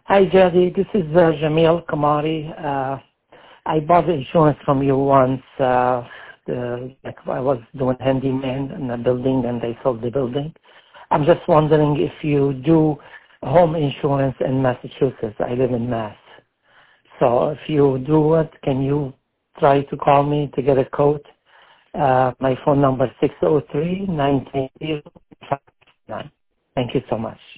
Hi, Jadi. This is Jamil Kamari. I bought insurance from you once. Like I was doing handyman in a building, and they sold the building. I'm just wondering if you do home insurance in Massachusetts. I live in Mass. So if you do it, can you try to call me to get a quote? My phone number is 603-930-59. Thank you so much.